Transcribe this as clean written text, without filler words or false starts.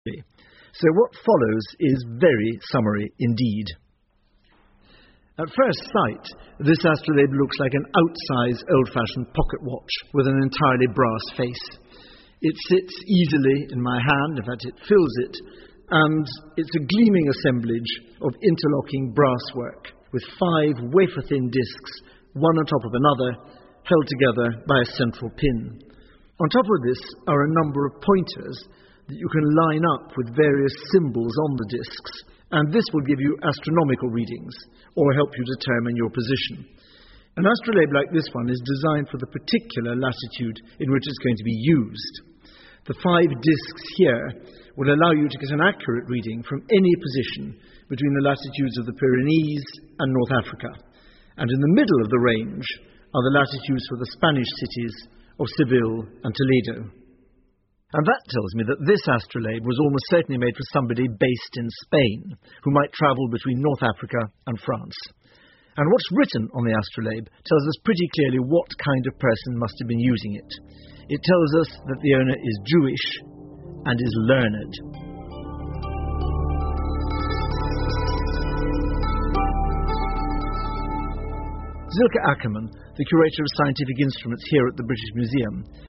So what follows is very summary indeed. At first sight, this astrolabe looks like an outsized old-fashioned pocket watch with an entirely brass face. It sits easily in my hand, in fact it fills it, and it's a gleaming assemblage of interlocking brasswork with 5 wafer-thin discs, one on top of another, held together by a central pin. On top of this are a number of pointers that you can line up with various symbols on the discs, and this will give you astronomical readings or help you determine your position. An astrolabe like this one is designed for the particular latitude in which it's going to be used. The 5 discs here will allow you to get an accurate reading from any position between the latitudes of the Pyrenees and North Africa. And in the middle of the range are the latitudes for the Spanish cities of Seville and Toledo. And that tells me that this astrolabe was almost certainly made for somebody based in Spain, who might travel between North Africa and France. And what's written on the astrolabe tells us pretty clearly what kind of person must have been using it. It tells us that the owner is Jewish and is learned. Silke Ackermann, the curator of scientific instruments here at the British Museum,